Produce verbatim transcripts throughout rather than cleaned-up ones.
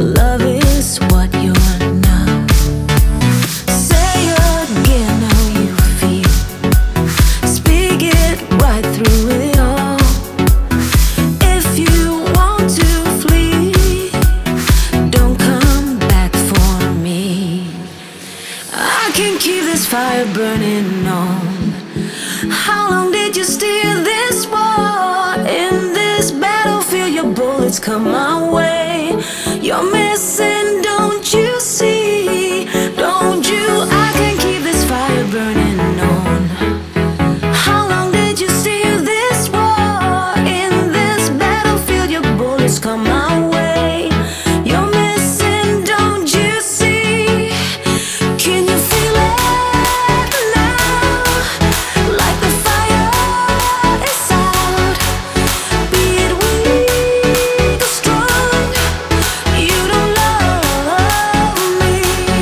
Love is what you're not. Say again how you feel. Speak it right through it all. If you want to flee, don't come back for me. I can keep this fire burning on. How long did you steer this war? In this battlefield, your bullets come my way. You're missing, don't you see? Don't you? I can keep this fire burning on. How long did you steer this war? In this battlefield, your bullets come my way. You're missing, don't you see? Can you feel it now? Like the fire is out. Be it weak or strong, you don't love me.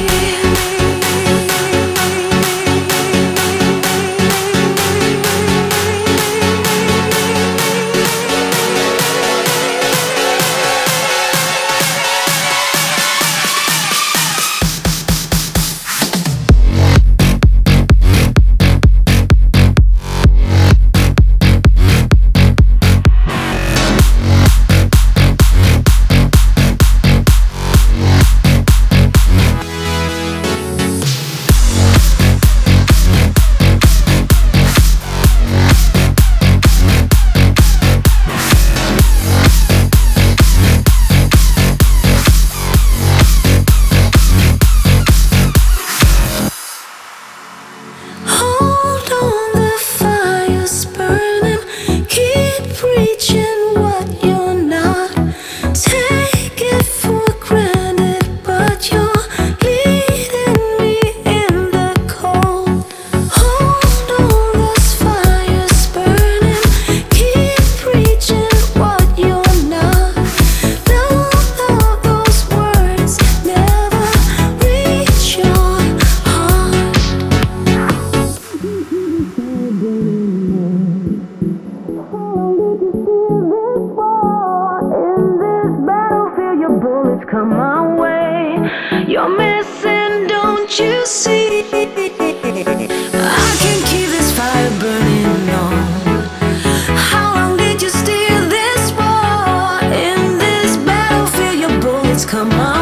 Hold on, the fire's burning. Keep preaching what you're not. Take it for granted, but you're leading me in the cold. Hold on, this fire's burning. Keep preaching what you're not. Though, though those words never reach your heart. In this battlefield, your bullets come my way. You're missing, don't you see? I can keep this fire burning on. How long did you steer this war? In this battlefield, your bullets come my